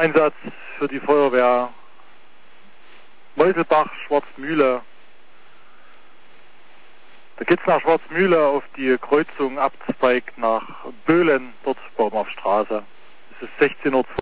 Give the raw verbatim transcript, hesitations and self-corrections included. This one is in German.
Einsatz für die Feuerwehr Meuselbach, Schwarzmühle. Da geht's nach Schwarzmühle auf die Kreuzung Abzweig nach Böhlen, dort Baumhaftstraße. Es ist sechzehn Uhr